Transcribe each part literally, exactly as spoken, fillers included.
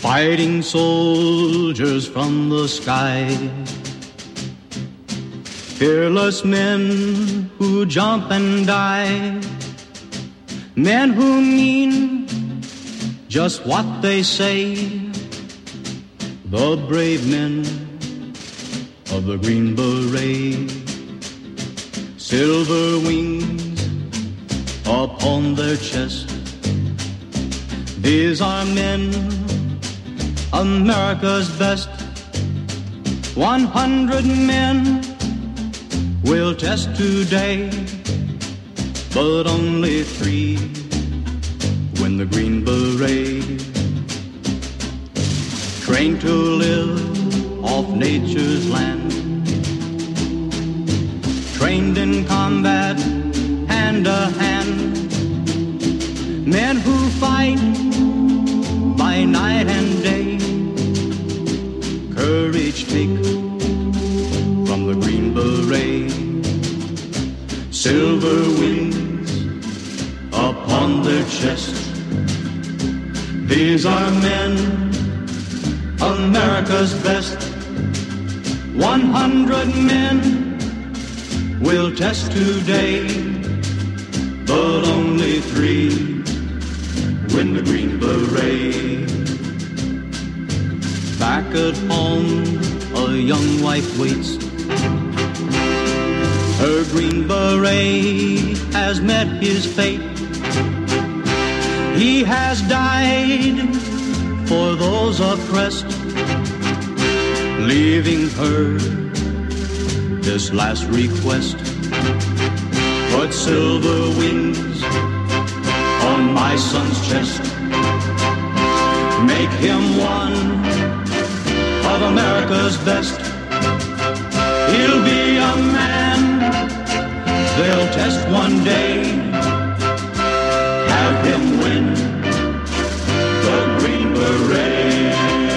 Fighting soldiers from the sky, fearless men who jump and die, men who mean just what they say, the brave men of the Green Beret. Silver wings upon their chest, these are men, America's best. One hundred men will test today, but only three win the Green Beret. Trained to live off nature's land, trained in combat hand to hand, men who fight by night and day, courage take from the Green Beret. Silver wings upon their chest, these are men, America's best. One hundred men will test today, but only three win the Green Beret. Back at home, a young wife waits. Her Green Beret has met his fate. He has died for those oppressed, leaving her this last request. Put silver wings on my son's chest, make him one of America's best. He'll be a man they'll test one day, have him win the Green Beret.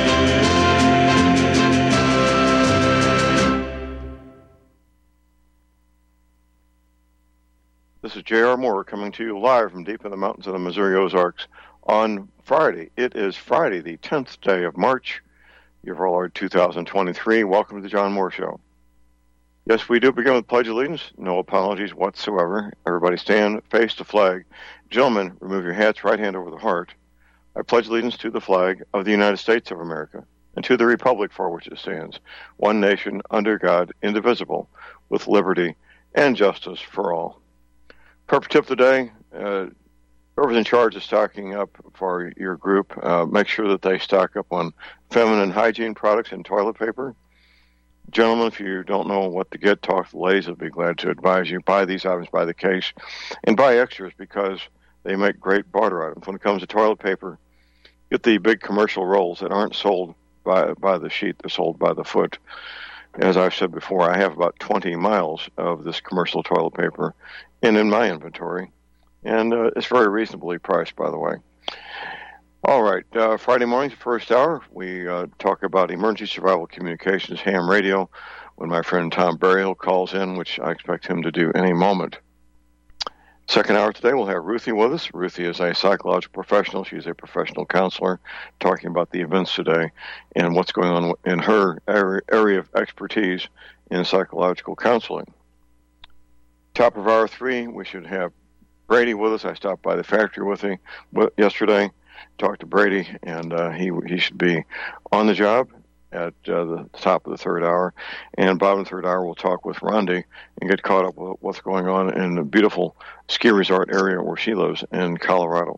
This is J R. Moore coming to you live from deep in the mountains of the Missouri Ozarks on Friday. It is Friday, the tenth day of March, year of our Lord two thousand twenty-three. Welcome to the John Moore Show. Yes, we do begin with Pledge Allegiance. No apologies whatsoever. Everybody stand, face the flag. Gentlemen, remove your hats, right hand over the heart. I pledge allegiance to the flag of the United States of America and to the republic for which it stands, one nation, under God, indivisible, with liberty and justice for all. Purpose tip of the day, uh, whoever's in charge of stocking up for your group, uh, make sure that they stock up on feminine hygiene products and toilet paper. Gentlemen, if you don't know what to get, talk to the ladies. I'll be glad to advise you. Buy these items by the case and buy extras because they make great barter items. When it comes to toilet paper, get the big commercial rolls that aren't sold by by the sheet. They're sold by the foot. As I've said before, I have about twenty miles of this commercial toilet paper in, in my inventory, and uh, it's very reasonably priced, by the way. All right, uh, Friday morning, first hour, we uh, talk about emergency survival communications, ham radio, when my friend Tom Berryhill calls in, which I expect him to do any moment. Second hour today, we'll have Ruthie with us. Ruthie is a psychological professional. She's a professional counselor, talking about the events today and what's going on in her area of expertise in psychological counseling. Top of hour three, we should have Brady with us. I stopped by the factory with him yesterday, talked to Brady, and uh, he he should be on the job at uh, the top of the third hour. And bottom of the third hour, we'll talk with Rondi and get caught up with what's going on in the beautiful ski resort area where she lives in Colorado.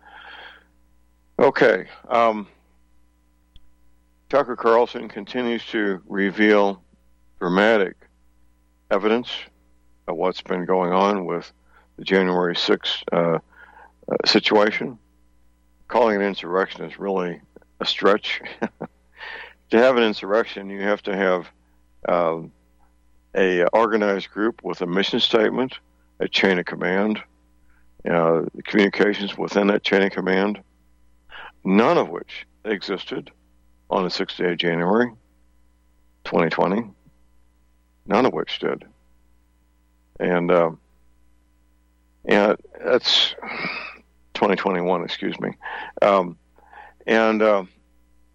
Okay. Um, Tucker Carlson continues to reveal dramatic evidence of what's been going on with the January sixth uh, uh, situation. Calling it insurrection is really a stretch. To have an insurrection, you have to have um, a organized group with a mission statement, a chain of command, uh, communications within that chain of command, none of which existed on the sixth day of January, twenty twenty. None of which did. And, uh, and that's twenty twenty-one, excuse me. Um, and uh,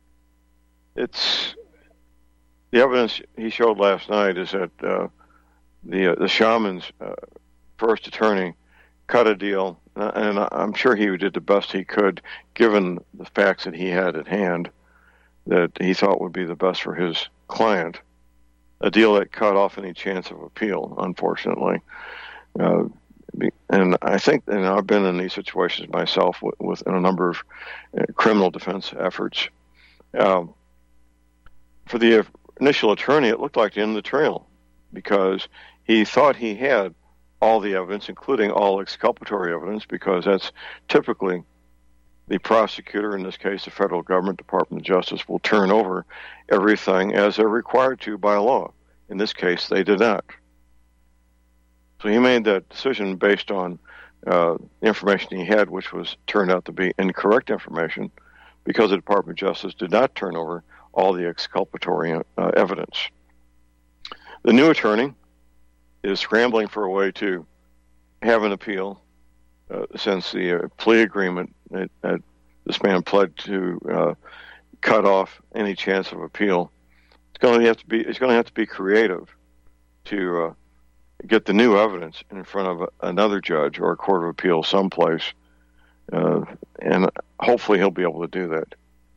it's the evidence he showed last night is that uh, the uh, the shaman's uh, first attorney cut a deal, uh, and I'm sure he did the best he could, given the facts that he had at hand, that he thought would be the best for his client. A deal that cut off any chance of appeal, unfortunately. Uh, and I think, and I've been in these situations myself with, with a number of uh, criminal defense efforts. Um, for the initial attorney, it looked like the end of the trail, because he thought he had all the evidence, including all exculpatory evidence, because that's typically the prosecutor, in this case the federal government, Department of Justice, will turn over everything as they're required to by law. In this case, they did not. So he made that decision based on uh, information he had, which was turned out to be incorrect information, because the Department of Justice did not turn over all the exculpatory uh, evidence. The new attorney is scrambling for a way to have an appeal, uh, since the uh, plea agreement that, that this man pled to uh, cut off any chance of appeal. It's going to have to be. It's going to have to be creative to uh, get the new evidence in front of a, another judge or a court of appeal someplace, uh, and hopefully he'll be able to do that.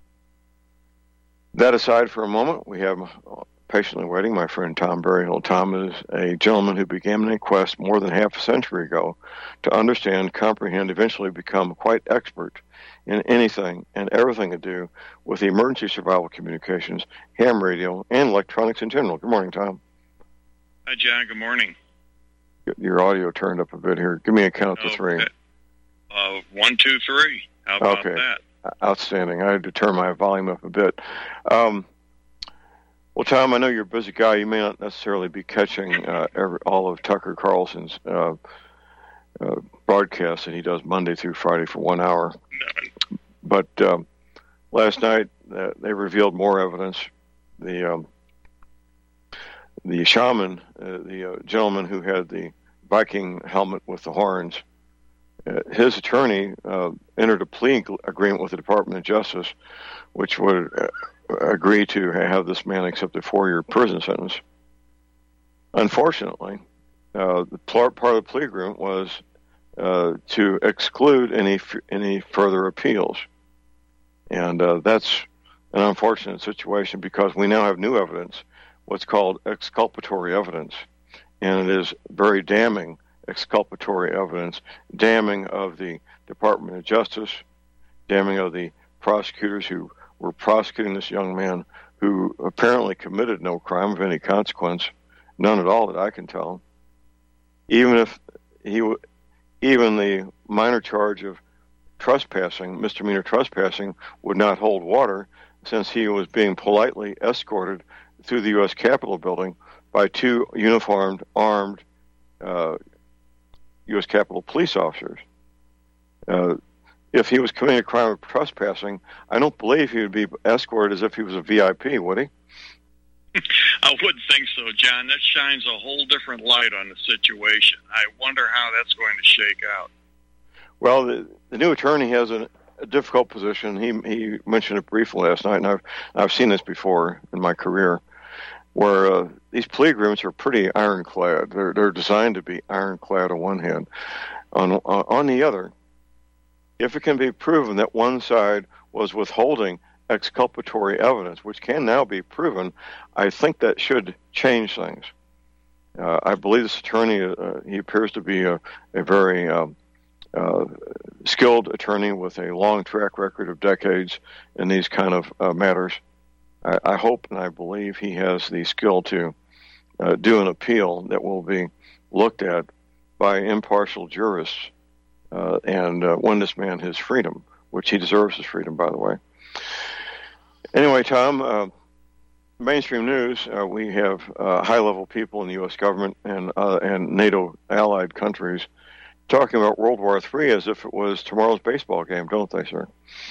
That aside for a moment, we have patiently waiting my friend Tom Berryhill. Tom is a gentleman who began an inquest more than half a century ago to understand, comprehend, eventually become quite expert in anything and everything to do with the emergency survival communications, ham radio, and electronics in general. Good morning, Tom. Hi, John. Good morning. Get your audio turned up a bit here. Give me a count to three. Okay. Uh, one, two, three. How about okay. that? Outstanding. I had to turn my volume up a bit. Um, well, Tom, I know you're a busy guy. You may not necessarily be catching uh, every, all of Tucker Carlson's uh, uh, broadcasts that he does Monday through Friday for one hour. No. But um, last night uh, they revealed more evidence. The um, the shaman, uh, the uh, gentleman who had the Viking helmet with the horns, uh, his attorney uh, entered a plea agreement with the Department of Justice, which would uh, agree to have this man accept a four-year prison sentence. Unfortunately, uh, the part of the plea agreement was uh, to exclude any any further appeals, and uh, that's an unfortunate situation, because we now have new evidence, what's called exculpatory evidence, and it is very damning exculpatory evidence, damning of the Department of Justice, damning of the prosecutors who were prosecuting this young man who apparently committed no crime of any consequence, none at all that I can tell. Even if he, even the minor charge of trespassing, misdemeanor trespassing, would not hold water, since he was being politely escorted through the U S Capitol building by two uniformed, armed uh, U S Capitol police officers. Uh, if he was committing a crime of trespassing, I don't believe he would be escorted as if he was a V I P, would he? I wouldn't think so, John. That shines a whole different light on the situation. I wonder how that's going to shake out. Well, the, the new attorney has a, a difficult position. He he mentioned it briefly last night, and I've I've seen this before in my career, where uh, these plea agreements are pretty ironclad. They're they're designed to be ironclad on one hand. On uh, on the other, if it can be proven that one side was withholding exculpatory evidence, which can now be proven, I think that should change things. Uh, I believe this attorney, uh, he appears to be a, a very um, uh, skilled attorney with a long track record of decades in these kind of uh, matters. I, I hope and I believe he has the skill to uh, do an appeal that will be looked at by impartial jurists uh, and uh, win this man his freedom, which he deserves his freedom, by the way. Anyway, Tom, uh, mainstream news, uh, we have uh, high-level people in the U S government and uh, and NATO allied countries talking about World War Three as if it was tomorrow's baseball game, don't they, sir?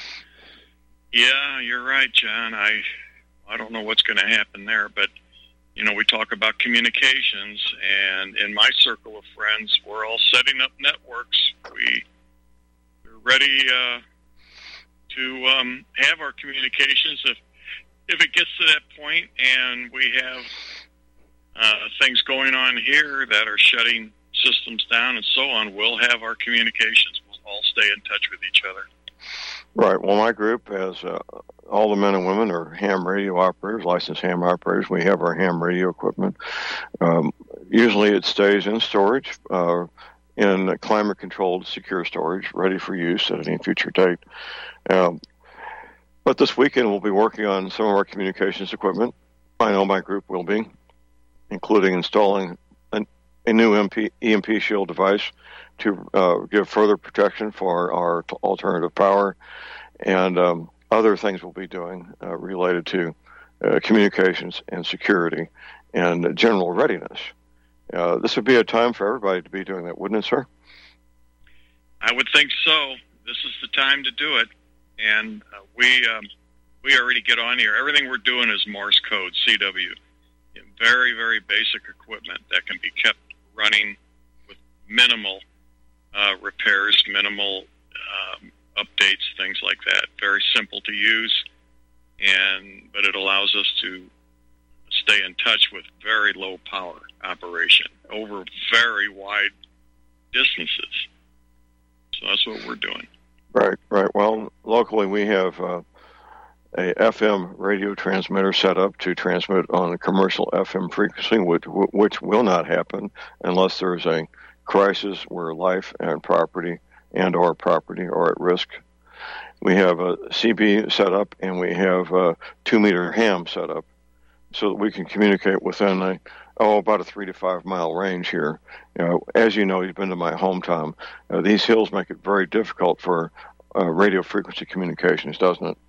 Yeah, you're right, John. I I don't know what's going to happen there, but, you know, we talk about communications, and in my circle of friends, we're all setting up networks. We, we're ready uh, to um, have our communications if if it gets to that point and we have uh, things going on here that are shutting systems down and so on, we'll have our communications. We'll all stay in touch with each other. Right. Well, my group has uh, all the men and women are ham radio operators, licensed ham operators. We have our ham radio equipment. Um, usually it stays in storage, uh, in climate-controlled, secure storage, ready for use at any future date. Um, but this weekend we'll be working on some of our communications equipment. I know my group will be, including installing an, a new M P, E M P Shield device to uh, give further protection for our t- alternative power, and um, other things we'll be doing uh, related to uh, communications and security and general readiness. Uh, this would be a time for everybody to be doing that, wouldn't it, sir? I would think so. This is the time to do it, and uh, we um, we already get on here. Everything we're doing is Morse code, C W. Very, very basic equipment that can be kept running with minimal Uh, repairs, minimal um, updates, things like that. Very simple to use, and but it allows us to stay in touch with very low power operation over very wide distances. So that's what we're doing. Right, right. Well, locally we have uh, a F M radio transmitter set up to transmit on a commercial F M frequency, which, which will not happen unless there's a crisis where life and property and or property are at risk. We have a C B set up, and we have a two-meter ham set up so that we can communicate within a, oh, about a three to five mile range here. You know, as you know, you've been to my hometown. Uh, these hills make it very difficult for uh, radio frequency communications, doesn't it?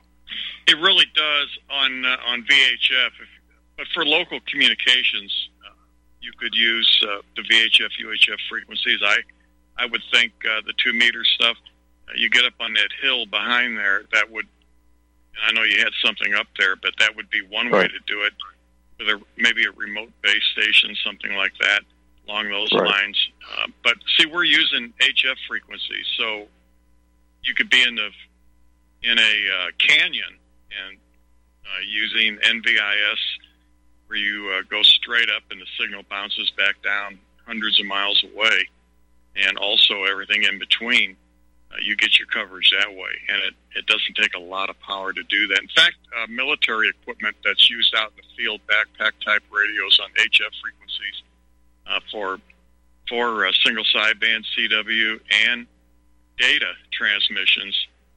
It really does on uh, on V H F, if, but for local communications, you could use uh, the V H F, U H F frequencies. I, I would think uh, the two-meter stuff, uh, you get up on that hill behind there, that would, and I know you had something up there, but that would be one way right. to do it, with a, maybe a remote base station, something like that, along those right. lines. Uh, but, see, we're using H F frequencies, so you could be in, the, in a uh, canyon and uh, using N V I S, where you uh, go straight up and the signal bounces back down hundreds of miles away, and also everything in between. Uh, you get your coverage that way, and it, it doesn't take a lot of power to do that. In fact, uh, military equipment that's used out in the field, backpack-type radios on H F frequencies uh, for for uh, single sideband C W and data transmissions,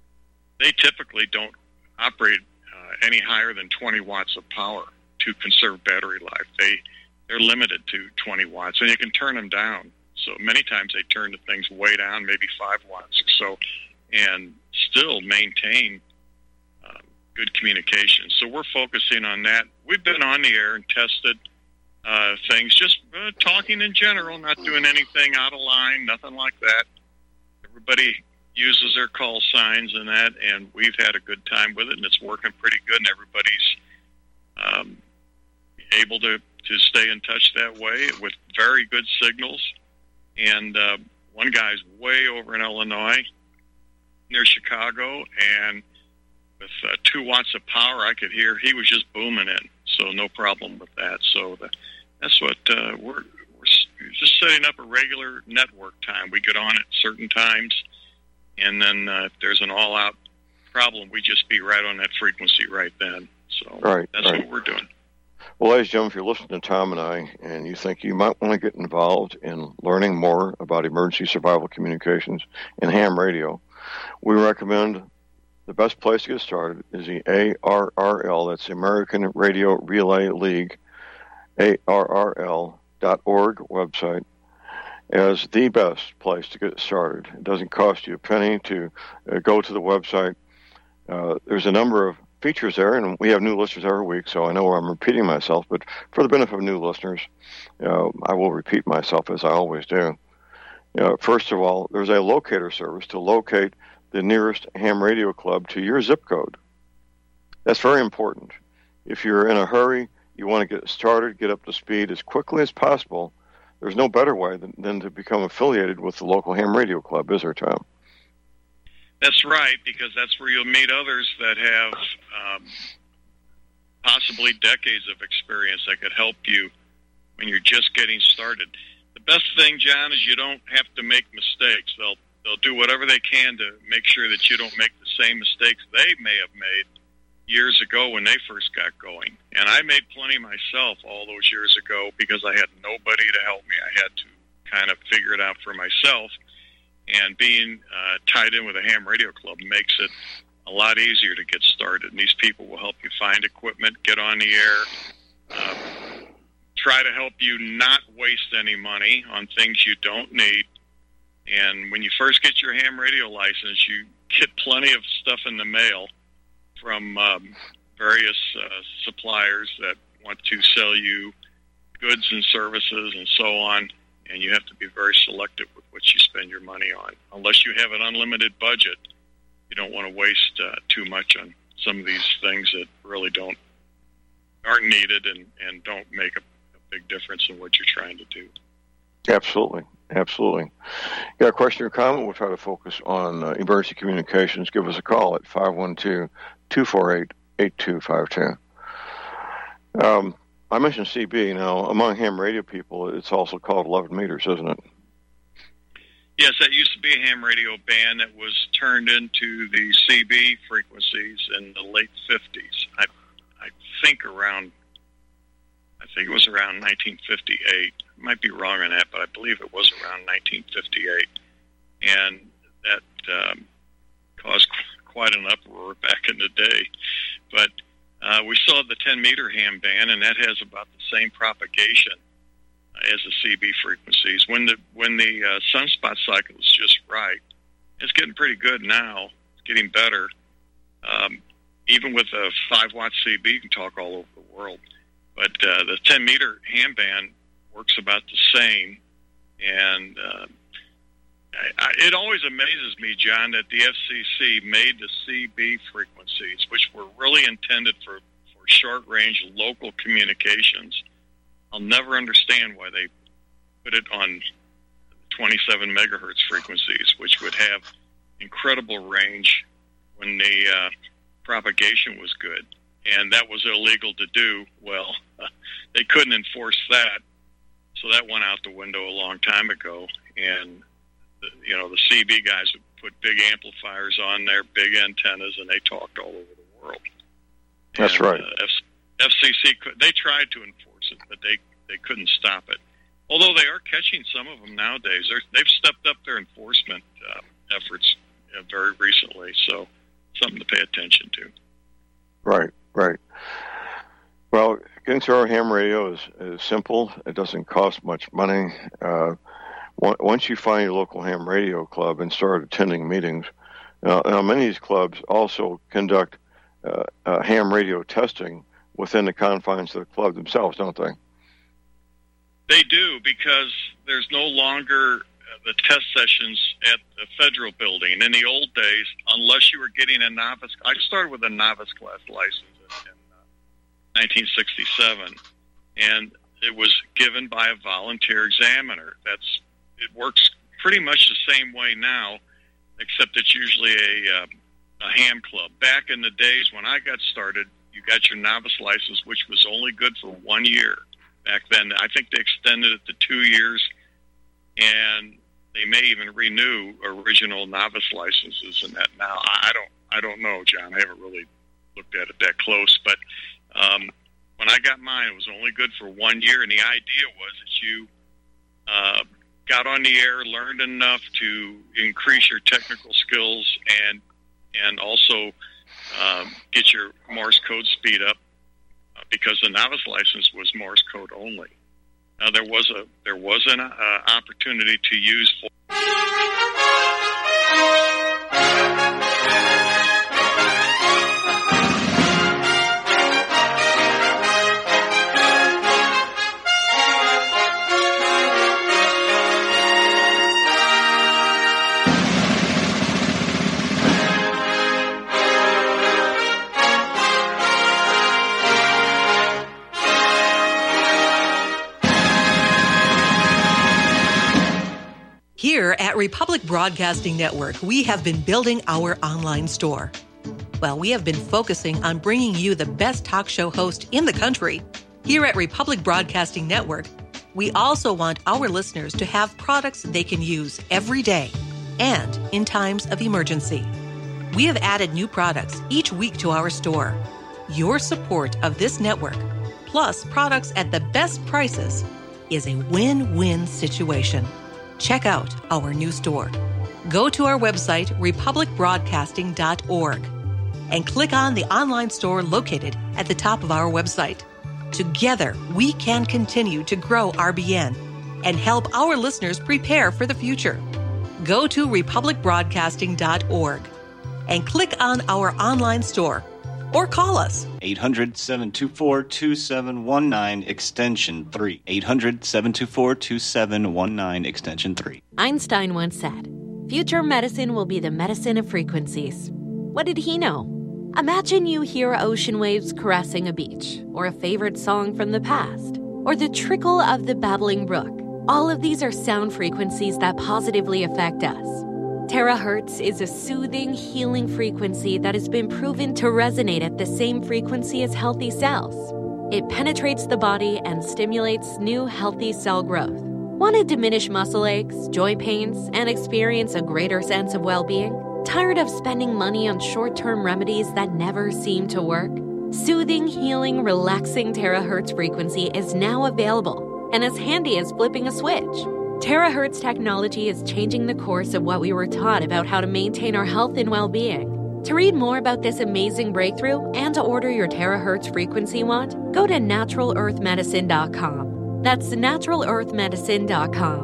they typically don't operate uh, any higher than twenty watts of power to conserve battery life. They, they're limited to twenty watts, and you can turn them down. So many times they turn the things way down, maybe five watts or so, and still maintain uh, good communication. So we're focusing on that. We've been on the air and tested uh, things, just uh, talking in general, not doing anything out of line, nothing like that. Everybody uses their call signs and that, and we've had a good time with it, and it's working pretty good, and everybody's um, able to, to stay in touch that way with very good signals. And uh, one guy's way over in Illinois, near Chicago, and with uh, two watts of power, I could hear he was just booming in. So no problem with that. So the, that's what uh, we're, we're just setting up a regular network time. We get on at certain times, and then uh, if there's an all-out problem, we just be right on that frequency right then. So right, that's right. what we're doing. Well, ladies and gentlemen, if you're listening to Tom and I, and you think you might want to get involved in learning more about emergency survival communications and ham radio, we recommend the best place to get started is the A R R L, that's the American Radio Relay League, A R R L dot org website, as the best place to get started. It doesn't cost you a penny to uh, go to the website. Uh, there's a number of features there, and we have new listeners every week, so I know I'm repeating myself, but for the benefit of new listeners, uh, I will repeat myself as I always do. Uh, first of all, there's a locator service to locate the nearest ham radio club to your zip code. That's very important. If you're in a hurry, you want to get started, get up to speed as quickly as possible, there's no better way than, than to become affiliated with the local ham radio club, is there, Tom? That's right, because that's where you'll meet others that have um, possibly decades of experience that could help you when you're just getting started. The best thing, John, is you don't have to make mistakes. They'll they'll do whatever they can to make sure that you don't make the same mistakes they may have made years ago when they first got going. And I made plenty myself all those years ago because I had nobody to help me. I had to kind of figure it out for myself. And being uh, tied in with a ham radio club makes it a lot easier to get started. And these people will help you find equipment, get on the air, uh, try to help you not waste any money on things you don't need. And when you first get your ham radio license, you get plenty of stuff in the mail from um, various uh, suppliers that want to sell you goods and services and so on. And you have to be very selective with what you spend your money on. Unless you have an unlimited budget, you don't want to waste uh, too much on some of these things that really don't aren't needed and, and don't make a, a big difference in what you're trying to do. Absolutely. Absolutely. You got a question or comment? We'll try to focus on uh, emergency communications. Give us a call at five one two, two four eight, eight two five two. Um, I mentioned C B. Now, among ham radio people, it's also called eleven meters, isn't it? Yes, that used to be a ham radio band that was turned into the C B frequencies in the late fifties. I, I think around, I think it was around nineteen fifty-eight. I might be wrong on that, but I believe it was around nineteen fifty-eight. And that um, caused quite an uproar back in the day. But uh, we saw the ten-meter ham band, and that has about the same propagation as the C B frequencies. When the when the uh, sunspot cycle is just right, it's getting pretty good now. It's getting better. Um, even with a five watt C B, you can talk all over the world. But uh, the ten meter ham band works about the same. And uh, I, I, it always amazes me, John, that the F C C made the C B frequencies, which were really intended for, for short range local communications. I'll never understand why they put it on twenty-seven megahertz frequencies, which would have incredible range when the uh, propagation was good. And that was illegal to do. Well, uh, they couldn't enforce that, so that went out the window a long time ago. And, the, you know, the C B guys would put big amplifiers on there, big antennas, and they talked all over the world. That's and, right. Uh, F- FCC, they tried to enforce it, but they, they couldn't stop it. Although they are catching some of them nowadays. They're, they've stepped up their enforcement uh, efforts uh, very recently, so something to pay attention to. Right, right. Well, getting to our ham radio is, is simple. It doesn't cost much money. Uh, once you find your local ham radio club and start attending meetings, uh, now many of these clubs also conduct uh, uh, ham radio testing within the confines of the club themselves, don't they? They do, because there's no longer uh, the test sessions at the federal building. In the old days, unless you were getting a novice, I started with a novice class license in, in uh, nineteen sixty-seven, and it was given by a volunteer examiner. That's it works pretty much the same way now, except it's usually a, uh, a ham club. Back in the days when I got started, you got your novice license, which was only good for one year. Back then, I think they extended it to two years, and they may even renew original novice licenses and that now. I don't I don't know, John. I haven't really looked at it that close, but um, when I got mine, it was only good for one year, and the idea was that you uh, got on the air, learned enough to increase your technical skills, and and also um, get your Morse code speed up, uh, because the novice license was Morse code only. Now there was a there was an uh, opportunity to use. For- Here at Republic Broadcasting Network, we have been building our online store. Well, we have been focusing on bringing you the best talk show host in the country. Here at Republic Broadcasting Network, we also want our listeners to have products they can use every day and in times of emergency. We have added new products each week to our store. Your support of this network, plus products at the best prices, is a win-win situation. Check out our new store. Go to our website, republic broadcasting dot org, and click on the online store located at the top of our website. Together, we can continue to grow R B N and help our listeners prepare for the future. Go to republic broadcasting dot org and click on our online store or call us. eight hundred, seven two four, two seven one nine, extension three. eight hundred, seven two four, two seven one nine, extension three. Einstein once said, "Future medicine will be the medicine of frequencies." What did he know? Imagine you hear ocean waves caressing a beach, or a favorite song from the past, or the trickle of the babbling brook. All of these are sound frequencies that positively affect us. Terahertz is a soothing, healing frequency that has been proven to resonate at the same frequency as healthy cells. It penetrates the body and stimulates new, healthy cell growth. Want to diminish muscle aches, joint pains, and experience a greater sense of well-being? Tired of spending money on short-term remedies that never seem to work? Soothing, healing, relaxing terahertz frequency is now available and as handy as flipping a switch. Terahertz technology is changing the course of what we were taught about how to maintain our health and well-being. To read more about this amazing breakthrough and to order your terahertz frequency wand, go to natural earth medicine dot com. That's natural earth medicine dot com.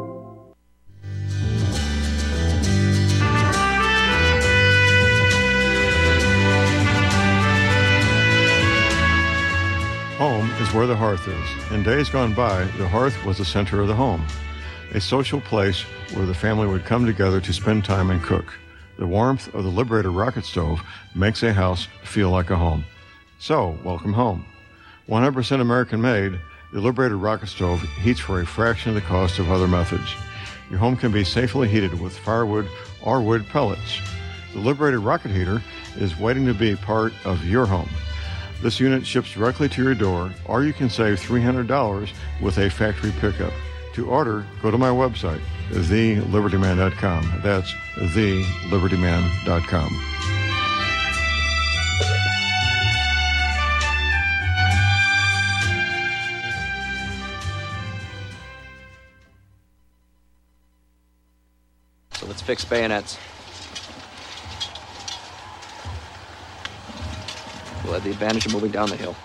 Home is where the hearth is. In days gone by, the hearth was the center of the home, a social place where the family would come together to spend time and cook. The warmth of the Liberator rocket stove makes a house feel like a home. So, welcome home. one hundred percent American made, the Liberator rocket stove heats for a fraction of the cost of other methods. Your home can be safely heated with firewood or wood pellets. The Liberator rocket heater is waiting to be part of your home. This unit ships directly to your door, or you can save three hundred dollars with a factory pickup. To order, go to my website, the liberty man dot com. That's the liberty man dot com. So let's fix bayonets. We'll have the advantage of moving down the hill.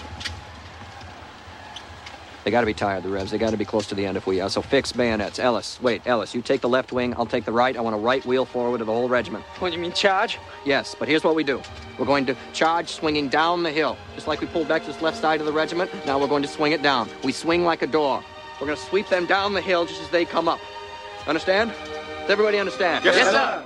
They got to be tired, the Revs. They got to be close to the end if we are. So fix bayonets. Ellis, wait, Ellis, you take the left wing, I'll take the right. I want a right wheel forward of the whole regiment. What, you mean charge? Yes, but here's what we do. We're going to charge swinging down the hill. Just like we pulled back to this left side of the regiment, now we're going to swing it down. We swing like a door. We're going to sweep them down the hill just as they come up. Understand? Does everybody understand? Yes, yes sir.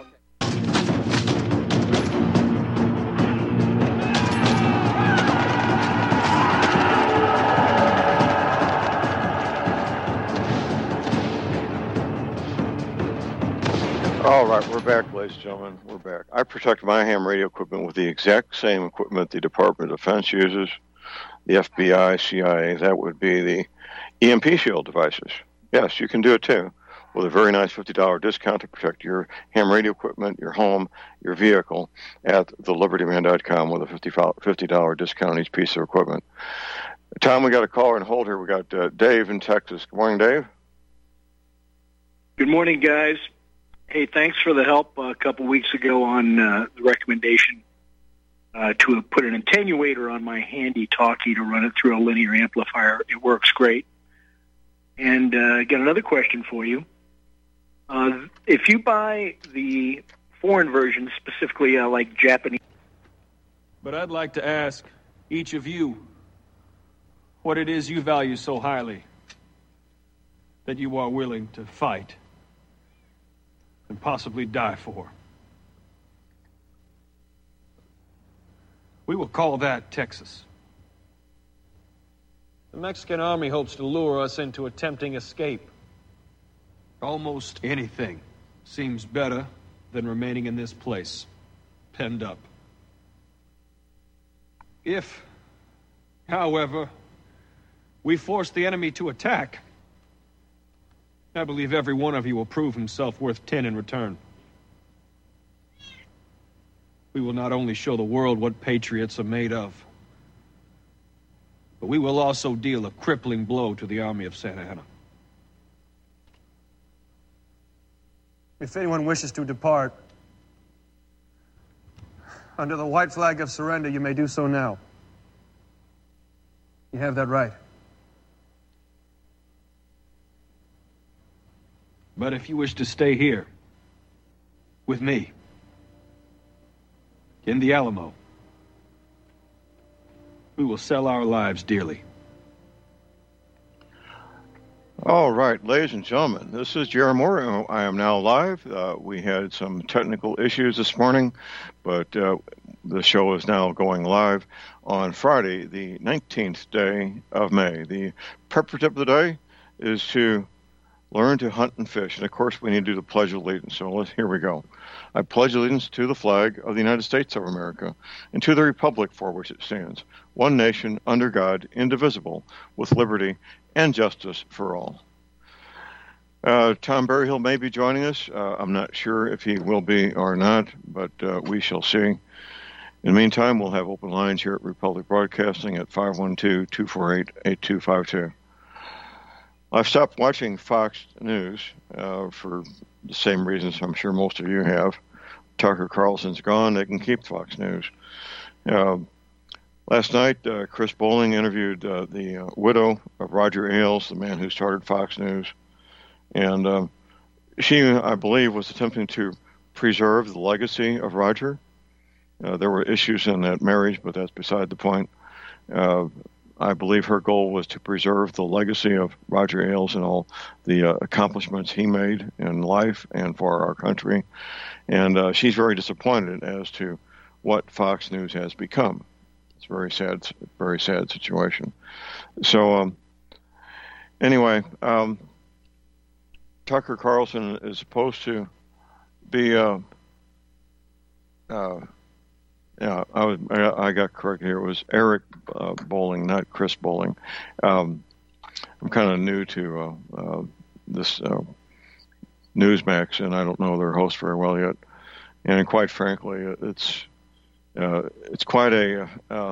All right, we're back, ladies and gentlemen. We're back. I protect my ham radio equipment with the exact same equipment the Department of Defense uses, the F B I, C I A. That would be the E M P shield devices. Yes, you can do it too, with a very nice fifty dollars discount to protect your ham radio equipment, your home, your vehicle at the liberty man dot com with a fifty dollars discount on each piece of equipment. Tom, we got a caller and hold here. We got uh, Dave in Texas. Good morning, Dave. Good morning, guys. Hey, thanks for the help uh, a couple weeks ago on uh, the recommendation uh, to put an attenuator on my handy talkie to run it through a linear amplifier. It works great. And uh, I got another question for you. Uh, if you buy the foreign version, specifically uh, like Japanese... But I'd like to ask each of you what it is you value so highly that you are willing to fight and possibly die for. We will call that Texas. The Mexican army hopes to lure us into a tempting escape. Almost anything seems better than remaining in this place, penned up If, however, we force the enemy to attack, I believe every one of you will prove himself worth ten in return. We will not only show the world what patriots are made of, but we will also deal a crippling blow to the army of Santa Anna. If anyone wishes to depart, under the white flag of surrender, you may do so now. You have that right. But if you wish to stay here, with me, in the Alamo, we will sell our lives dearly. All right, ladies and gentlemen, this is Jerry Moore. I am now live. Uh, we had some technical issues this morning, but uh, the show is now going live on Friday, the nineteenth day of May. The purpose of the day is to learn to hunt and fish. And, of course, we need to do the Pledge of Allegiance. So let's, here we go. I pledge allegiance to the flag of the United States of America and to the republic for which it stands, one nation, under God, indivisible, with liberty and justice for all. Uh, Tom Berryhill may be joining us. Uh, I'm not sure if he will be or not, but uh, we shall see. In the meantime, we'll have open lines here at Republic Broadcasting at five one two, two four eight, eight two five two. I've stopped watching Fox News uh, for the same reasons I'm sure most of you have. Tucker Carlson's gone. They can keep Fox News. Uh, last night, uh, Chris Bowling interviewed uh, the uh, widow of Roger Ailes, the man who started Fox News. And uh, she, I believe, was attempting to preserve the legacy of Roger. Uh, there were issues in that marriage, but that's beside the point. Uh, I believe her goal was to preserve the legacy of Roger Ailes and all the uh, accomplishments he made in life and for our country. And uh, she's very disappointed as to what Fox News has become. It's a very sad, very sad situation. So um, anyway, um, Tucker Carlson is supposed to be, uh, uh, yeah, I was, I got corrected here. It was Eric uh, Bowling, not Chris Bowling. Um, I'm kind of new to uh, uh, this uh, Newsmax, and I don't know their host very well yet. And quite frankly, it's uh, it's quite a uh,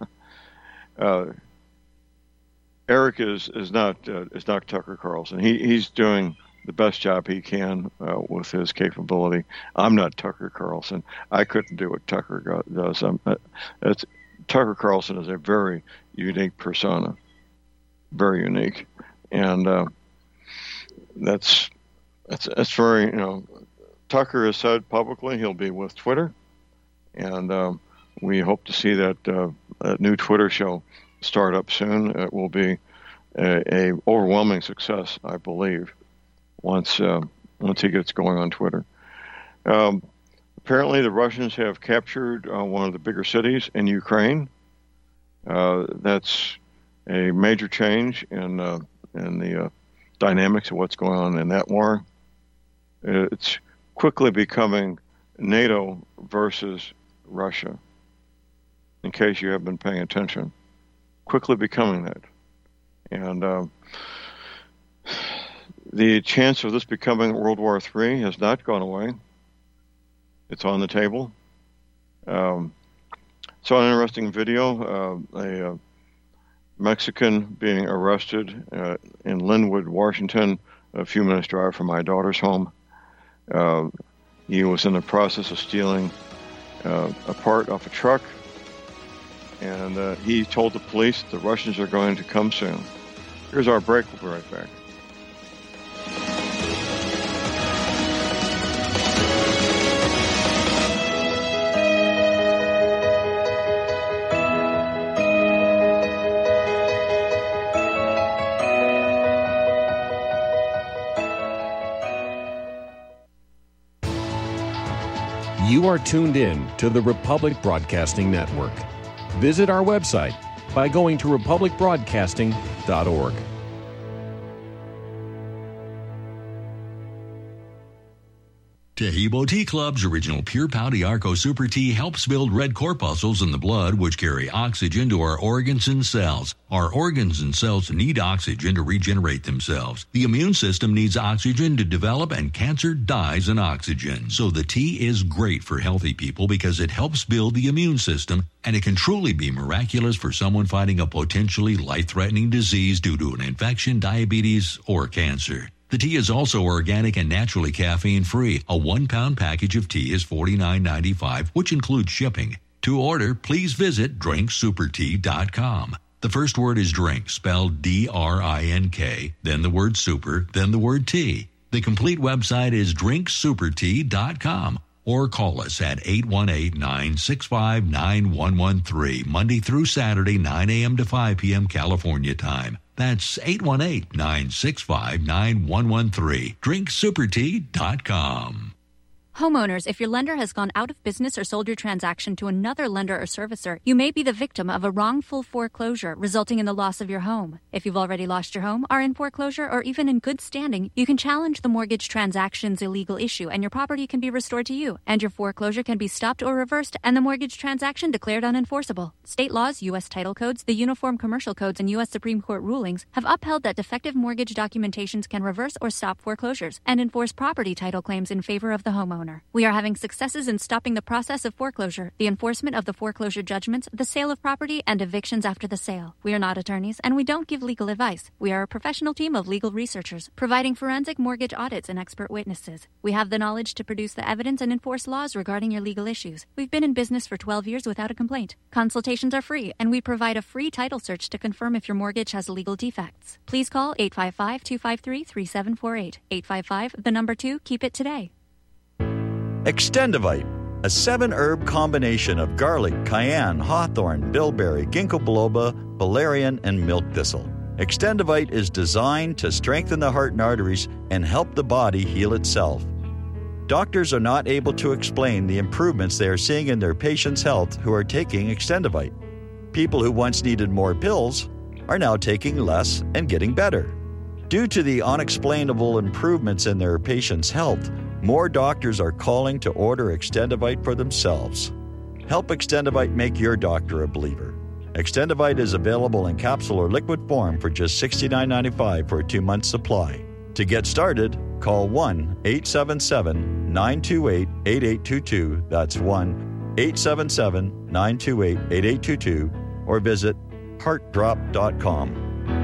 uh, Eric is is not uh, is not Tucker Carlson. He he's doing the best job he can uh, with his capability. I'm not Tucker Carlson. I couldn't do what Tucker go- does. I'm, uh, it's, Tucker Carlson is a very unique persona, very unique, and uh, that's that's that's very you know. Tucker has said publicly he'll be with Twitter, and um, we hope to see that, uh, that new Twitter show start up soon. It will be a, a overwhelming success, I believe, once uh, once he gets going on Twitter. Um, apparently, the Russians have captured uh, one of the bigger cities in Ukraine. Uh, that's a major change in uh, in the uh, dynamics of what's going on in that war. It's quickly becoming NATO versus Russia, in case you have been paying attention. Quickly becoming that. And uh, the chance of this becoming World War Three has not gone away. It's on the table. Um, saw an interesting video, uh, a uh, Mexican being arrested uh, in Linwood, Washington, a few minutes drive from my daughter's home. Uh, he was in the process of stealing uh, a part off a truck, and uh, he told the police the Russians are going to come soon. Here's our break. We'll be right back. You are tuned in to the Republic Broadcasting Network. Visit our website by going to republic broadcasting dot org. Tahibo Tea Club's original Pure Pau Arco Super Tea helps build red corpuscles in the blood, which carry oxygen to our organs and cells. Our organs and cells need oxygen to regenerate themselves. The immune system needs oxygen to develop, and cancer dies in oxygen. So the tea is great for healthy people because it helps build the immune system, and it can truly be miraculous for someone fighting a potentially life-threatening disease due to an infection, diabetes, or cancer. The tea is also organic and naturally caffeine-free. A one-pound package of tea is forty-nine ninety-five, which includes shipping. To order, please visit drink super tea dot com. The first word is drink, spelled D R I N K, then the word super, then the word tea. The complete website is drink super tea dot com. Or call us at eight one eight, nine six five, nine one one three, Monday through Saturday, nine a.m. to five p.m. California time. That's eight one eight, nine six five, nine one one three. drink super tea dot com. Homeowners, if your lender has gone out of business or sold your transaction to another lender or servicer, you may be the victim of a wrongful foreclosure, resulting in the loss of your home. If you've already lost your home, are in foreclosure, or even in good standing, you can challenge the mortgage transaction's illegal issue, and your property can be restored to you, and your foreclosure can be stopped or reversed, and the mortgage transaction declared unenforceable. State laws, U S title codes, the Uniform Commercial Codes, and U S Supreme Court rulings have upheld that defective mortgage documentations can reverse or stop foreclosures and enforce property title claims in favor of the homeowner. We are having successes in stopping the process of foreclosure, the enforcement of the foreclosure judgments, the sale of property, and evictions after the sale. We are not attorneys, and we don't give legal advice. We are a professional team of legal researchers, providing forensic mortgage audits and expert witnesses. We have the knowledge to produce the evidence and enforce laws regarding your legal issues. We've been in business for twelve years without a complaint. Consultations are free, and we provide a free title search to confirm if your mortgage has legal defects. Please call eight five five, two five three, three seven four eight. eight five five, the number two, keep it today. Extendivite, a seven-herb combination of garlic, cayenne, hawthorn, bilberry, ginkgo biloba, valerian, and milk thistle. Extendivite is designed to strengthen the heart and arteries and help the body heal itself. Doctors are not able to explain the improvements they are seeing in their patients' health who are taking Extendivite. People who once needed more pills are now taking less and getting better. Due to the unexplainable improvements in their patients' health, more doctors are calling to order Extendivite for themselves. Help Extendivite make your doctor a believer. Extendivite is available in capsule or liquid form for just sixty-nine ninety-five for a two-month supply. To get started, call one eight seven seven, nine two eight, eight eight two two. That's one eight seven seven, nine two eight, eight eight two two, or visit heart drop dot com.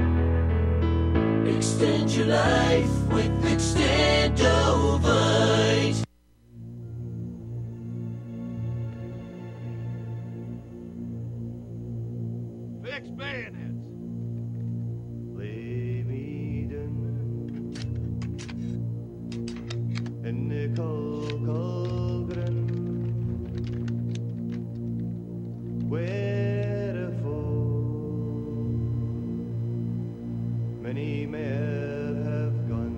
Extend your life with Extendovite. Fix bayonets. Lay me down in the cold, cold ground, where for many men have gone.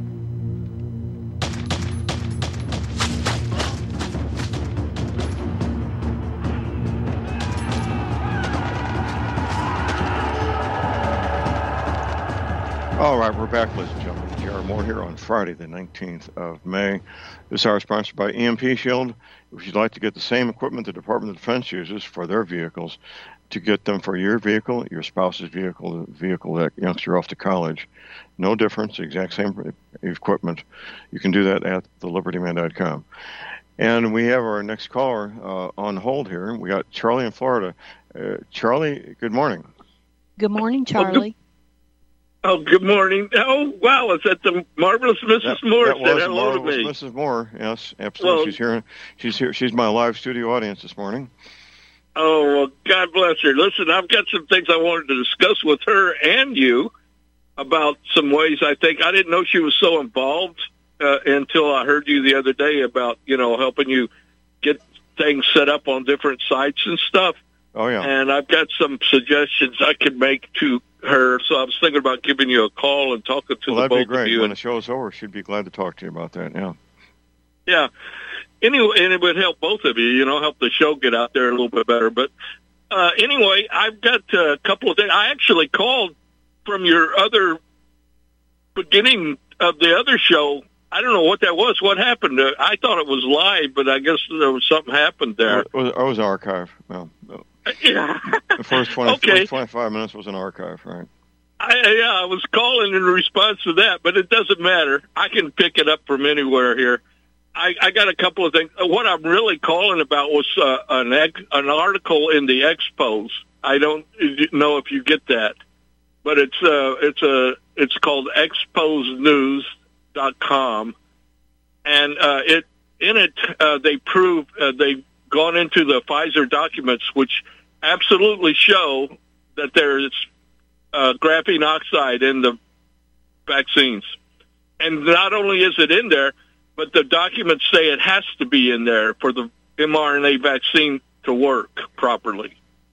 All right, we're back, ladies and gentlemen. J R Moore here on Friday, the nineteenth of May. This hour is sponsored by E M P Shield. If you'd like to get the same equipment the Department of Defense uses for their vehicles, to get them for your vehicle, your spouse's vehicle, the vehicle that youngster off to college, no difference, the exact same equipment. You can do that at the liberty man dot com. And we have our next caller uh, on hold here. We got Charlie in Florida. Uh, Charlie, good morning. Good morning, Charlie. Oh, good morning. Oh, wow, is that the marvelous Missus That, Moore that said was hello to marvelous me? Missus Moore, yes, absolutely. Well- she's here. She's here. She's my live studio audience this morning. Oh, well, God bless her. Listen, I've got some things I wanted to discuss with her and you about some ways I think. I didn't know she was so involved uh, until I heard you the other day about, you know, helping you get things set up on different sites and stuff. Oh, yeah. And I've got some suggestions I could make to her, so I was thinking about giving you a call and talking to Well, the that'd be both of great. you. When And, the show's over, she'd be glad to talk to you about that, yeah. yeah. Anyway, and it would help both of you, you know, help the show get out there a little bit better. But uh, anyway, I've got a couple of things. I actually called from your other beginning of the other show. I don't know what that was. What happened? Uh, I thought it was live, but I guess there was something happened there. It was, it was archive. Well, yeah. The first twenty, Okay. first twenty-five minutes was an archive, right? I, yeah, I was calling in response to that, but it doesn't matter. I can pick it up from anywhere here. I, I got a couple of things. What I'm really calling about was uh, an ex, an article in the Expos. I don't know if you get that, but it's uh, it's a it's called expos news dot com, and uh, it in it uh, they prove uh, they've gone into the Pfizer documents, which absolutely show that there's uh, graphene oxide in the vaccines, and not only is it in there, but the documents say it has to be in there for the mRNA vaccine to work properly.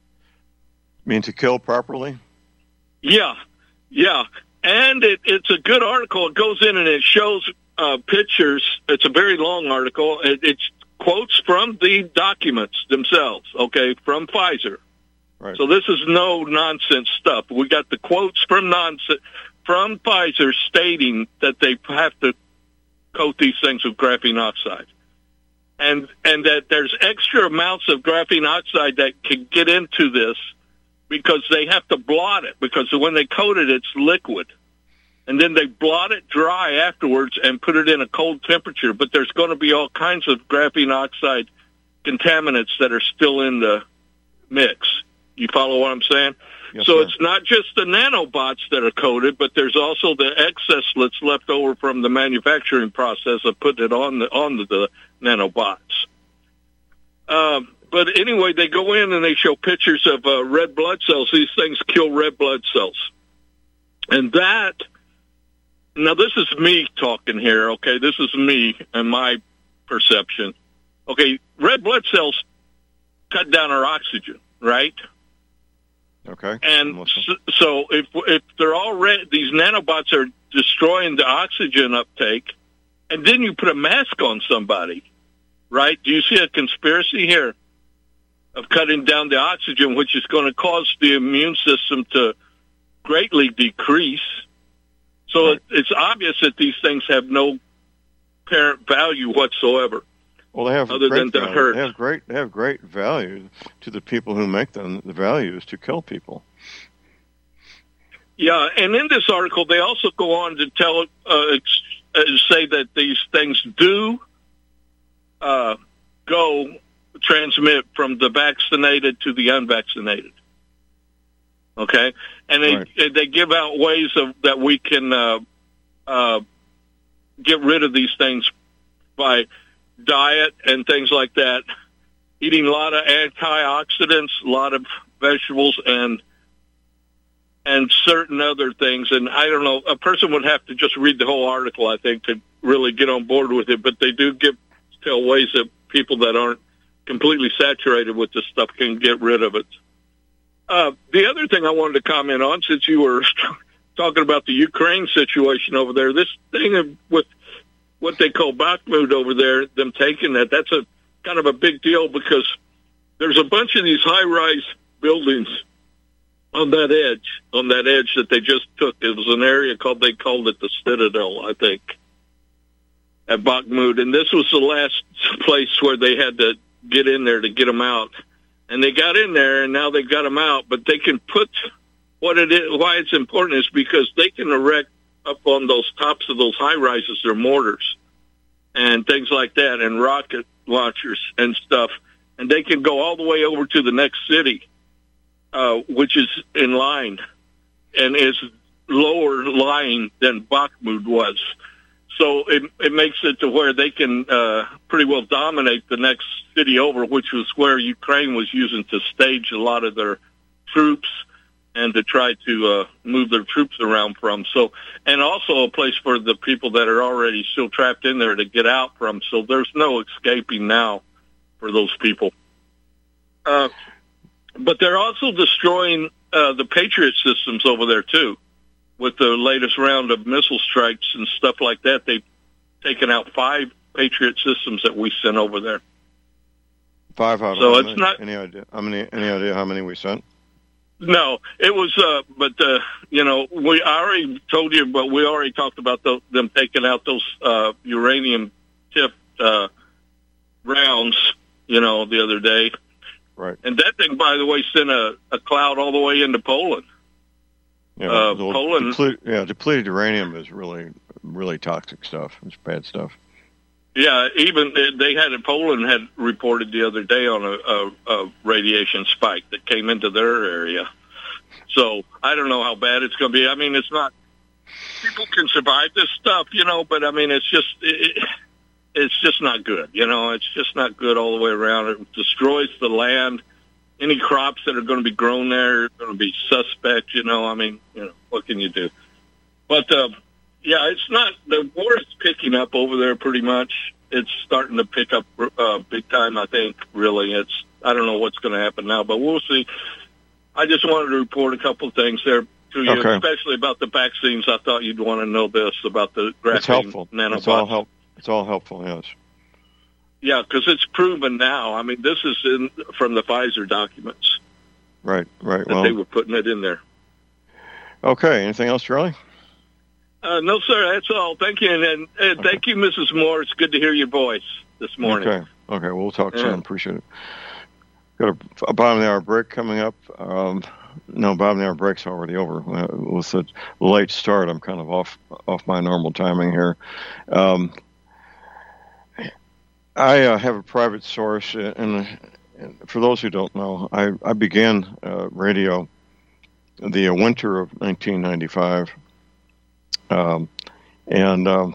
You mean to kill properly? Yeah, yeah. And it, it's a good article. It goes in and it shows uh, pictures. It's a very long article. It, it's quotes from the documents themselves, okay, from Pfizer. Right. So this is no nonsense stuff. We got the quotes from nonsense from Pfizer stating that they have to coat these things with graphene oxide, and and that there's extra amounts of graphene oxide that can get into this because they have to blot it, because when they coat it, it's liquid, and then they blot it dry afterwards and put it in a cold temperature. But there's going to be all kinds of graphene oxide contaminants that are still in the mix. You follow what I'm saying? Yes, so sir. it's not just the nanobots that are coated, but there's also the excess that's left over from the manufacturing process of putting it on the on the, the nanobots. Um, but anyway, they go in and they show pictures of uh, red blood cells. These things kill red blood cells. And that, now this is me talking here, okay? This is me and my perception. Okay, red blood cells cut down our oxygen, right? Okay. And so, so if if they're already, these nanobots are destroying the oxygen uptake, and then you put a mask on somebody, right? Do you see a conspiracy here of cutting down the oxygen, which is going to cause the immune system to greatly decrease? So Right. it, it's obvious that these things have no apparent value whatsoever. Well, they have other great than to value. hurt. They have great. They have great value to the people who make them. The value is to kill people. Yeah, and in this article, they also go on to tell, uh, ex- uh, say that these things do uh, go transmit from the vaccinated to the unvaccinated. Okay, and they Right. they give out ways of that we can uh, uh, get rid of these things by diet and things like that, eating a lot of antioxidants, a lot of vegetables, and and certain other things. And I don't know, a person would have to just read the whole article, I think, to really get on board with it. But they do give tell ways that people that aren't completely saturated with this stuff can get rid of it. Uh, the other thing I wanted to comment on, since you were talking about the Ukraine situation over there, this thing of, with what they call Bakhmut over there, them taking that, that's a kind of a big deal because there's a bunch of these high-rise buildings on that edge, on that edge that they just took. It was an area called, they called it the Citadel, I think, at Bakhmut. And this was the last place where they had to get in there to get them out. And they got in there, and now they've got them out. But they can put, what it is, why it's important is because they can erect up on those tops of those high-rises their mortars and things like that, and rocket launchers and stuff. And they can go all the way over to the next city, uh, which is in line and is lower lying than Bakhmut was. So it, it makes it to where they can uh, pretty well dominate the next city over, which was where Ukraine was using to stage a lot of their troops and to try to uh, move their troops around from. So, and also a place for the people that are already still trapped in there to get out from. So there's no escaping now for those people. Uh, but they're also destroying uh, the Patriot systems over there too. With the latest round of missile strikes and stuff like that, they've taken out five Patriot systems that we sent over there. Five out of So how it's many? not- Any idea? How many? Any idea how many we sent? No, it was, uh, but, uh, you know, we I already told you, but we already talked about the, them taking out those uh, uranium-tipped uh, rounds, you know, the other day. Right. And that thing, by the way, sent a, a cloud all the way into Poland. Yeah, uh, the Poland. Deplete, yeah, depleted uranium is really, really toxic stuff. It's bad stuff. Yeah, even they had Poland had reported the other day on a, a, a radiation spike that came into their area. So I don't know how bad it's going to be. I mean, it's not. People can survive this stuff, you know, but I mean, it's just it, it's just not good. You know, it's just not good all the way around. It destroys the land. Any crops that are going to be grown there are going to be suspect. You know, I mean, you know, what can you do? But. Uh, Yeah, it's not, the war is picking up over there pretty much. It's starting to pick up uh, big time, I think, really. It's, I don't know what's going to happen now, but we'll see. I just wanted to report a couple of things there to you, Okay. especially about the vaccines. I thought you'd want to know this about the graphene It's helpful. nanobots. It's all help. It's all helpful. Yes. Yeah, because it's proven now. I mean, this is in from the Pfizer documents Right. Right. that Well. they were putting it in there. Okay. Anything else, Charlie? Uh, no, sir, that's all. Thank you, and, and, and thank you, Missus Moore. It's good to hear your voice this morning. Okay. Okay. We'll talk Yeah. soon. Appreciate it. Got a, a bottom of the hour break coming up. Um, no, bottom of the hour break's already over. Uh, With a late start, I'm kind of off off my normal timing here. Um, I uh, have a private source, and, and for those who don't know, I, I began uh, radio the uh, winter of nineteen ninety-five. Um, and um,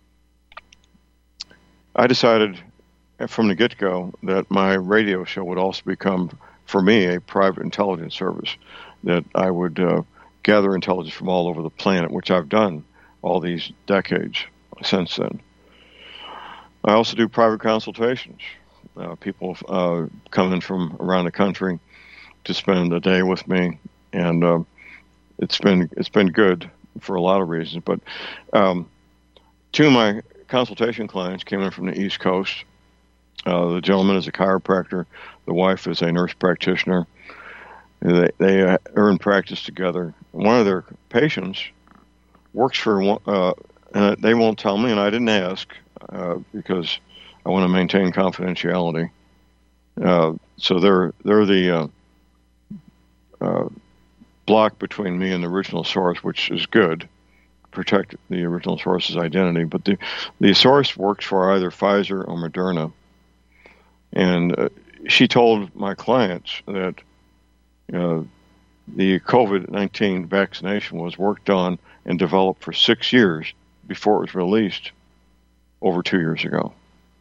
I decided from the get-go that my radio show would also become, for me, a private intelligence service, that I would uh, gather intelligence from all over the planet, which I've done all these decades since then. I also do private consultations. Uh, people uh, come in from around the country to spend a day with me, and uh, it's been it's been good for a lot of reasons, but um, two of my consultation clients came in from the East Coast. Uh, the gentleman is a chiropractor. The wife is a nurse practitioner. They, they uh, are in practice together. One of their patients works for one, uh, and they won't tell me, and I didn't ask uh, because I want to maintain confidentiality. Uh, so they're they're the uh, uh, block between me and the original source, which is good, protect the original source's identity. But the the source works for either Pfizer or Moderna, and uh, she told my clients that uh, the COVID nineteen vaccination was worked on and developed for six years before it was released over two years ago.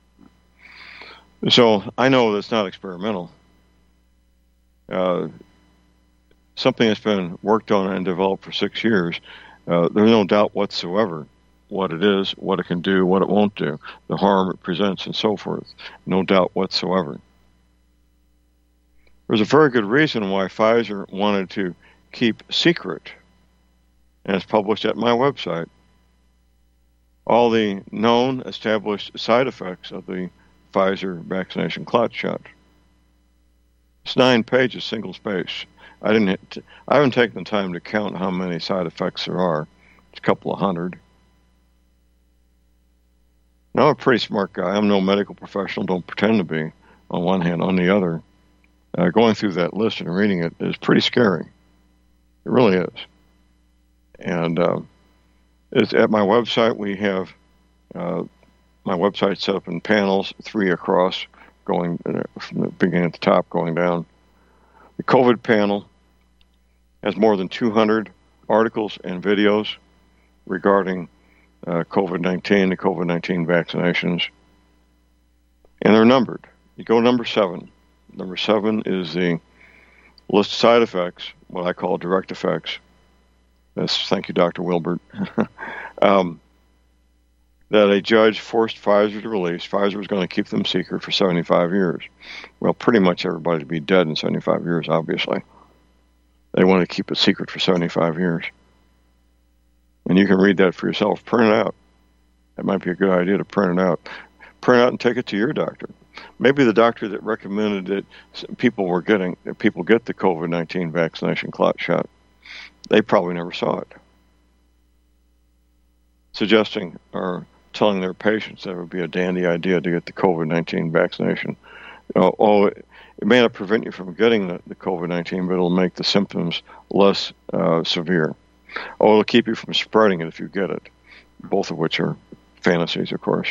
So I know that's not experimental. Uh, something that's been worked on and developed for six years, uh, there's no doubt whatsoever what it is, what it can do, what it won't do, the harm it presents, and so forth. No doubt whatsoever. There's a very good reason why Pfizer wanted to keep secret, and it's published at my website, all the known established side effects of the Pfizer vaccination clot shot. It's nine pages, single space. I didn't. I haven't taken the time to count how many side effects there are. It's a couple of hundred. Now, I'm a pretty smart guy. I'm no medical professional. Don't pretend to be. On one hand, on the other, uh, going through that list and reading it is pretty scary. It really is. And uh, it's at my website. We have uh, my website set up in panels, three across, going uh, from the beginning at the top, going down. The COVID panel has more than two hundred articles and videos regarding uh, COVID nineteen, the COVID nineteen vaccinations. And they're numbered. You go number seven. Number seven is the list of side effects, what I call direct effects. That's, thank you, Doctor Wilbert. um, that a judge forced Pfizer to release. Pfizer was going to keep them secret for seventy-five years. Well, pretty much everybody to be dead in seventy-five years, obviously. They want to keep it secret for seventy-five years. And you can read that for yourself. Print it out. That might be a good idea to print it out. Print it out and take it to your doctor. maybe the doctor that recommended that people were getting, that people get the COVID nineteen vaccination clot shot, they probably never saw it. Suggesting or telling their patients that it would be a dandy idea to get the COVID nineteen vaccination. You know, oh, it, it may not prevent you from getting the, the COVID nineteen, but it'll make the symptoms less uh, severe. Oh, it'll keep you from spreading it if you get it. Both of which are fantasies, of course.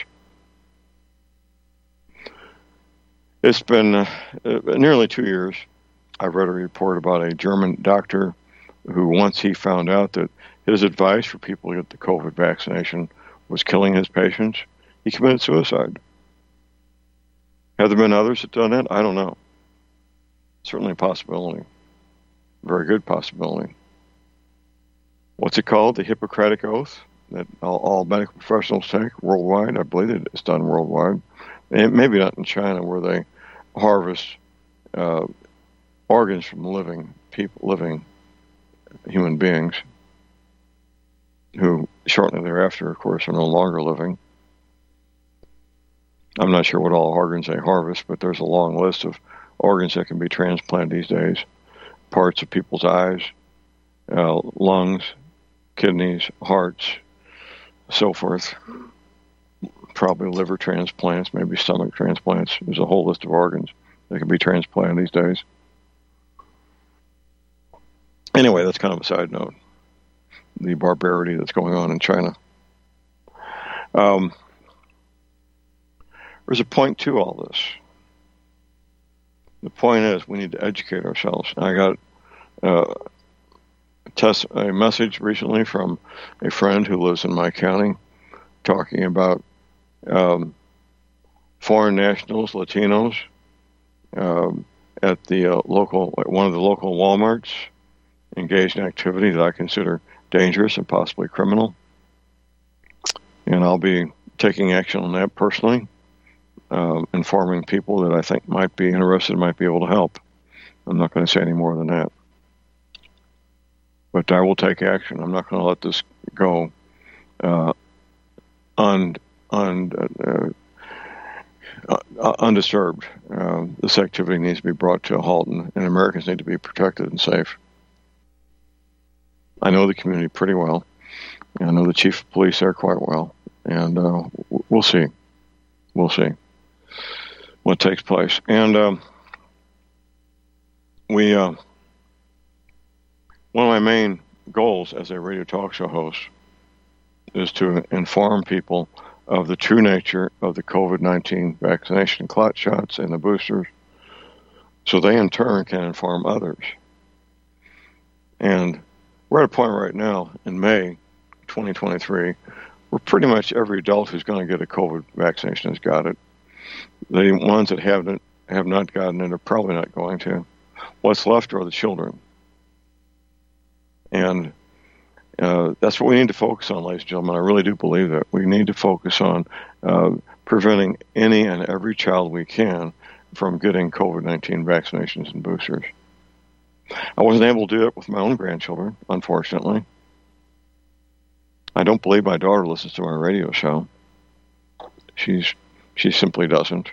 It's been uh, nearly two years. I read a report about a German doctor who, once he found out that his advice for people to get the COVID vaccination was killing his patients, he committed suicide. Have there been others that done that? I don't know. Certainly a possibility. Very good possibility. What's it called? The Hippocratic Oath that all, all medical professionals take worldwide. I believe it is done worldwide. And maybe not in China, where they harvest uh, organs from living people, living human beings, who shortly thereafter, of course, are no longer living. I'm not sure what all organs they harvest, but there's a long list of organs that can be transplanted these days. Parts of people's eyes, uh, lungs, kidneys, hearts, so forth. Probably liver transplants, maybe stomach transplants. There's a whole list of organs that can be transplanted these days. Anyway, that's kind of a side note. The barbarity that's going on in China. Um, there's a point to all this. The point is we need to educate ourselves. And I got uh, a, test, a message recently from a friend who lives in my county talking about um, foreign nationals, Latinos, um, at the uh, local, at one of the local Walmarts, engaged in activity that I consider dangerous and possibly criminal. And I'll be taking action on that personally, uh, informing people that I think might be interested, might be able to help. I'm not going to say any more than that. But I will take action. I'm not going to let this go uh, un, un, uh, uh, undisturbed. Uh, this activity needs to be brought to a halt, and, and Americans need to be protected and safe. I know the community pretty well. I know the chief of police there quite well. And uh, we'll see. We'll see what takes place. And um, we, uh, one of my main goals as a radio talk show host is to inform people of the true nature of the COVID nineteen vaccination clot shots and the boosters, so they in turn can inform others. And we're at a point right now in May twenty twenty-three where pretty much every adult who's going to get a COVID vaccination has got it. The ones that haven't have not gotten it are probably not going to. What's left are the children. And uh, that's what we need to focus on, ladies and gentlemen. I really do believe that. We need to focus on uh, preventing any and every child we can from getting COVID nineteen vaccinations and boosters. I wasn't able to do it with my own grandchildren, unfortunately. I don't believe my daughter listens to my radio show. She's she simply doesn't.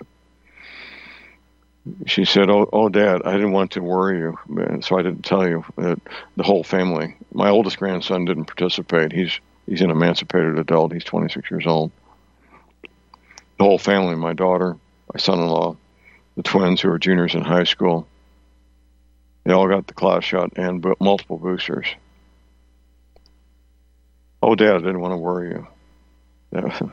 She said, oh, oh, Dad, I didn't want to worry you, so I didn't tell you that the whole family. My oldest grandson didn't participate. He's he's an emancipated adult. He's twenty-six years old. The whole family, my daughter, my son-in-law, the twins who are juniors in high school, they all got the clot shot and multiple boosters. Oh, Dad, I didn't want to worry you. That,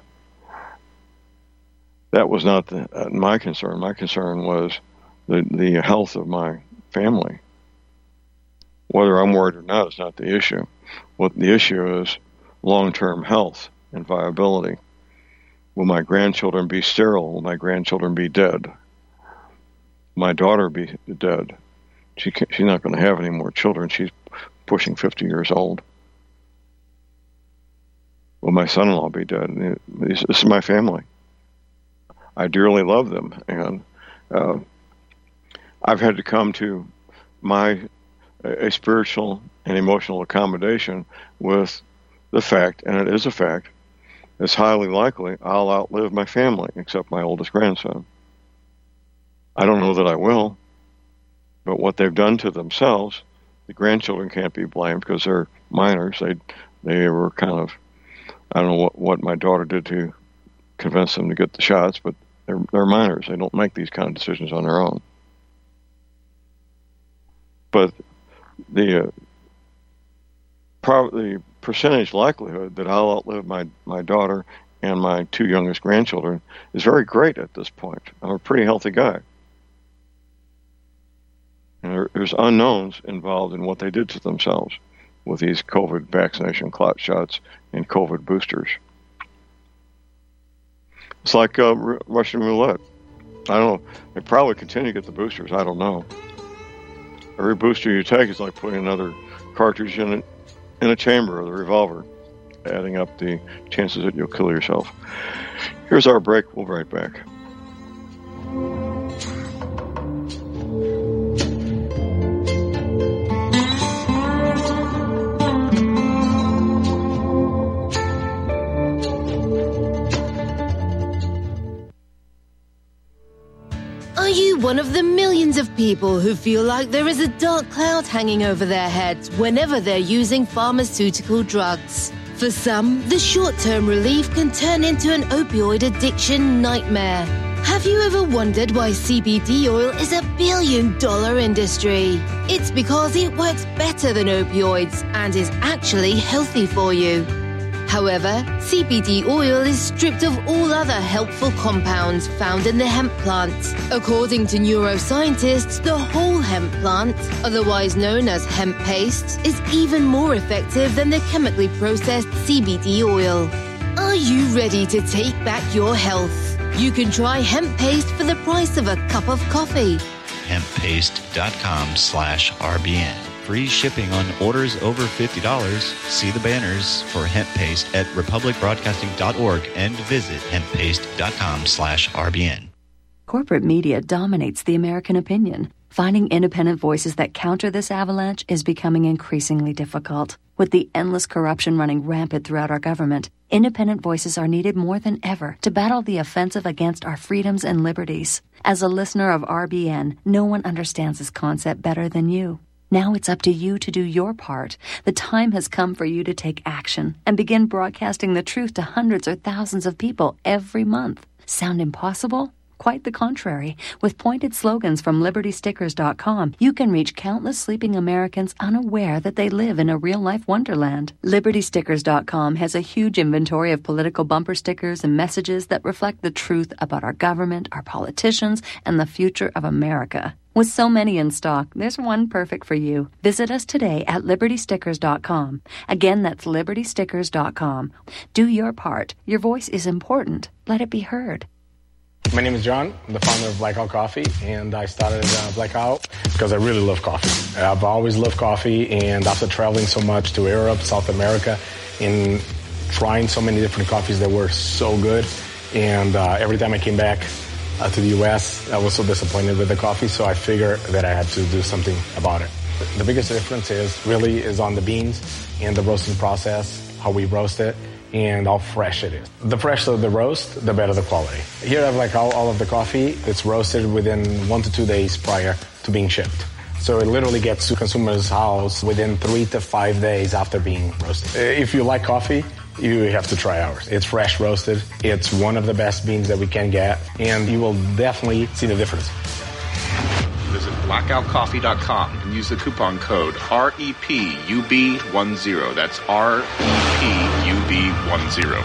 that was not the, uh, my concern. My concern was the, the health of my family. Whether I'm worried or not is not the issue. What the issue is long-term health and viability. Will my grandchildren be sterile? Will my grandchildren be dead? My daughter be dead? She can't, she's not going to have any more children. She's pushing fifty years old. Will my son-in-law be dead? This, this is my family. I dearly love them, and uh, I've had to come to my a spiritual and emotional accommodation with the fact, and it is a fact, it's highly likely I'll outlive my family, except my oldest grandson. I don't know that I will, but what they've done to themselves, the grandchildren can't be blamed because they're minors. They they were kind of, I don't know what, what my daughter did to convince them to get the shots, but they're, they're minors. They don't make these kind of decisions on their own. But the, uh, probably the percentage likelihood that I'll outlive my, my daughter and my two youngest grandchildren is very great at this point. I'm a pretty healthy guy. And there, there's unknowns involved in what they did to themselves with these COVID vaccination clot shots and COVID boosters. It's like uh, R- Russian roulette. I don't know. They probably continue to get the boosters. I don't know. Every booster you take is like putting another cartridge in, it, in a chamber of the revolver, adding up the chances that you'll kill yourself. Here's our break. We'll be right back. Are you one of the millions of people who feel like there is a dark cloud hanging over their heads whenever they're using pharmaceutical drugs? For some, the short-term relief can turn into an opioid addiction nightmare. Have you ever wondered why C B D oil is a billion-dollar industry? It's because it works better than opioids and is actually healthy for you. However, C B D oil is stripped of all other helpful compounds found in the hemp plant. According to neuroscientists, the whole hemp plant, otherwise known as hemp paste, is even more effective than the chemically processed C B D oil. Are you ready to take back your health? You can try hemp paste for the price of a cup of coffee. hemppaste.com slash RBN. Free shipping on orders over fifty dollars. See the banners for hemp paste at republic broadcasting dot org and visit hemppaste.com slash RBN. Corporate media dominates the American opinion. Finding independent voices that counter this avalanche is becoming increasingly difficult. With the endless corruption running rampant throughout our government, independent voices are needed more than ever to battle the offensive against our freedoms and liberties. As a listener of R B N, no one understands this concept better than you. Now it's up to you to do your part. The time has come for you to take action and begin broadcasting the truth to hundreds or thousands of people every month. Sound impossible? Quite the contrary. With pointed slogans from liberty stickers dot com, you can reach countless sleeping Americans unaware that they live in a real-life wonderland. liberty stickers dot com has a huge inventory of political bumper stickers and messages that reflect the truth about our government, our politicians, and the future of America. With so many in stock, there's one perfect for you. Visit us today at liberty stickers dot com. Again, that's liberty stickers dot com. Do your part. Your voice is important. Let it be heard. My name is John. I'm the founder of Blackout Coffee, and I started uh, Blackout because I really love coffee. I've always loved coffee, and after traveling so much to Europe, South America, and trying so many different coffees that were so good, and uh, every time I came back uh, to the U S, I was so disappointed with the coffee, so I figured that I had to do something about it. The biggest difference is really is on the beans and the roasting process, how we roast it, and how fresh it is. The fresher the roast, the better the quality. Here I have like all, all of the coffee. It's roasted within one to two days prior to being shipped. So it literally gets to consumer's house within three to five days after being roasted. If you like coffee, you have to try ours. It's fresh roasted. It's one of the best beans that we can get, and you will definitely see the difference. Visit blackout coffee dot com and use the coupon code R E P U B ten. That's R E P U B ten.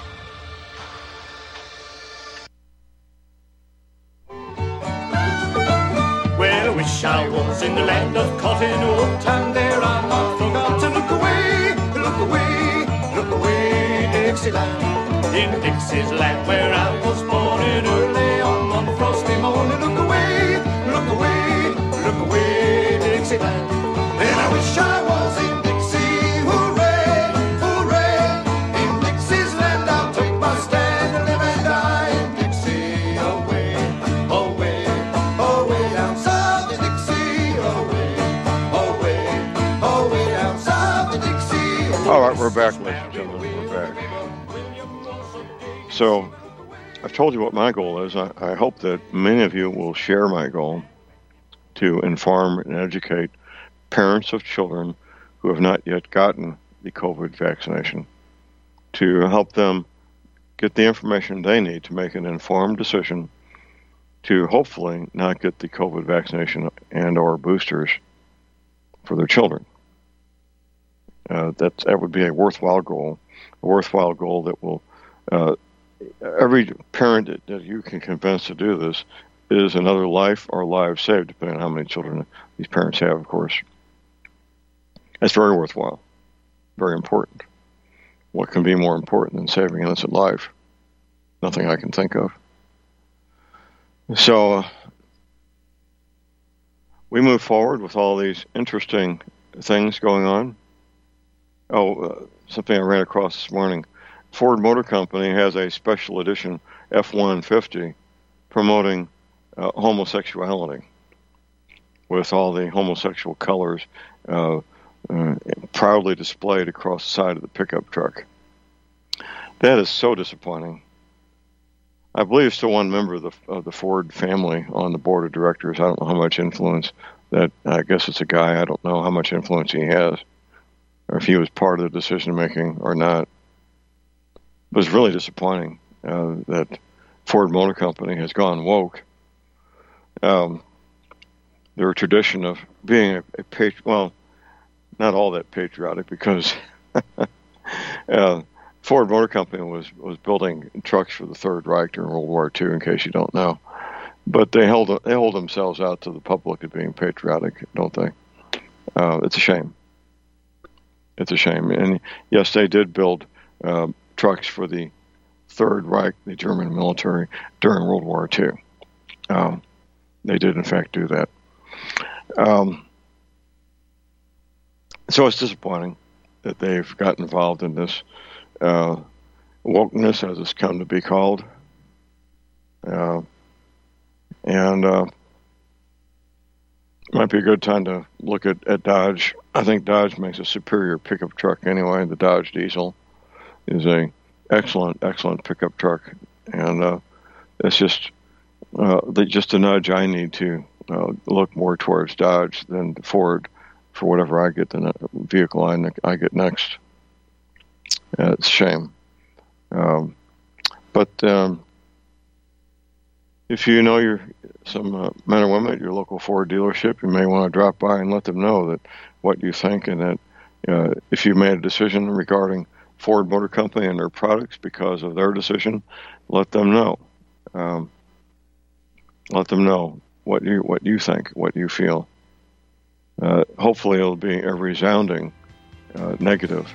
Well, I wish I was in the land of cotton old time there. I'm not forgot to look away, look away, look away, Dixieland. In Dixie's land where I was born in early on one frosty morning. Look away, look away, look away, Dixieland. Then I wish I was in Dixie, hooray, hooray. In Dixie's land I'll take my stand and live and die in Dixie. Away, away, away down south in Dixie. Away, away, away down south in Dixie. All right, we're back, ladies and gentlemen. We're back. So, I've told you what my goal is. I, I hope that many of you will share my goal to inform and educate parents of children who have not yet gotten the COVID vaccination, to help them get the information they need to make an informed decision to hopefully not get the COVID vaccination and or boosters for their children. Uh, that, that would be a worthwhile goal, a worthwhile goal that will, uh, every parent that, that you can convince to do this is another life or lives saved, depending on how many children these parents have, of course. That's very worthwhile, very important. What can be more important than saving innocent life? Nothing I can think of. So uh, we move forward with all these interesting things going on. Oh, uh, something I ran across this morning. Ford Motor Company has a special edition F one fifty promoting uh, homosexuality with all the homosexual colors uh, uh, proudly displayed across the side of the pickup truck. That is so disappointing. I believe still one member of the of the Ford family on the board of directors. I don't know how much influence that, I guess it's a guy, I don't know how much influence he has, or if he was part of the decision making or not. It was really disappointing uh, that Ford Motor Company has gone woke. Um, their tradition of being a, a patri- well, not all that patriotic, because uh, Ford Motor Company was, was building trucks for the Third Reich during World War Two, in case you don't know. But they held they hold themselves out to the public as being patriotic, don't they? Uh, it's a shame. It's a shame. And yes, they did build uh, trucks for the Third Reich, the German military, during World War Two. Um, they did, in fact, do that. Um, so it's disappointing that they've got involved in this uh, wokeness, as it's come to be called. Uh, and uh, might be a good time to look at, at Dodge. I think Dodge makes a superior pickup truck anyway. The Dodge Diesel is a excellent, excellent pickup truck, and uh, it's just uh, the, just a nudge I need to uh, look more towards Dodge than Ford for whatever I get the ne- vehicle I, ne- I get next. Uh, it's a shame, um, but um, if you know your some uh, men or women at your local Ford dealership, you may want to drop by and let them know that what you think, and that uh, if you made a decision regarding Ford Motor Company and their products because of their decision, let them know. Um, let them know what you what you think, what you feel. Uh, hopefully, it'll be a resounding uh, negative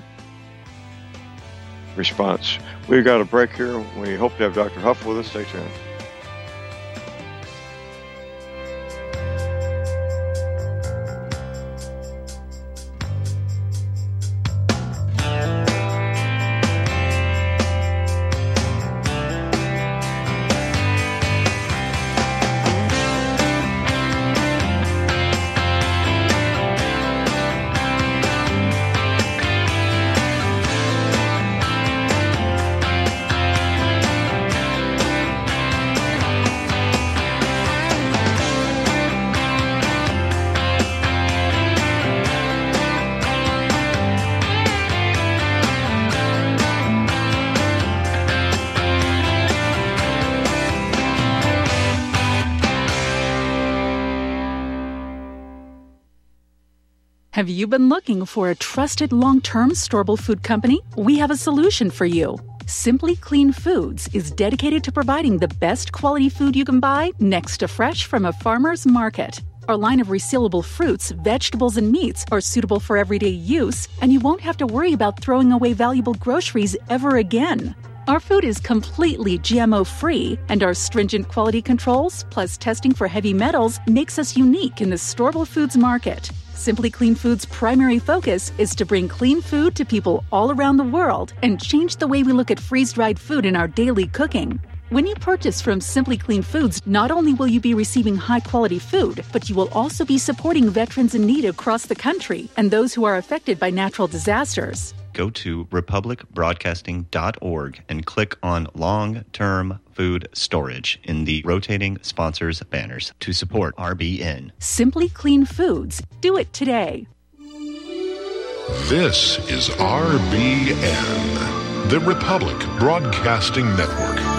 response. We've got a break here. We hope to have Doctor Huff with us. Stay tuned. Have you been looking for a trusted long-term storable food company? We have a solution for you. Simply Clean Foods is dedicated to providing the best quality food you can buy next to fresh from a farmer's market. Our line of resealable fruits, vegetables, and meats are suitable for everyday use, and you won't have to worry about throwing away valuable groceries ever again. Our food is completely G M O-free, and our stringent quality controls, plus testing for heavy metals, makes us unique in the storable foods market. Simply Clean Foods' primary focus is to bring clean food to people all around the world and change the way we look at freeze-dried food in our daily cooking. When you purchase from Simply Clean Foods, not only will you be receiving high-quality food, but you will also be supporting veterans in need across the country and those who are affected by natural disasters. Go to republic broadcasting dot org and click on Long-Term food storage in the rotating sponsors banners to support R B N. Simply Clean Foods. Do it today. This is R B N, the Republic Broadcasting Network.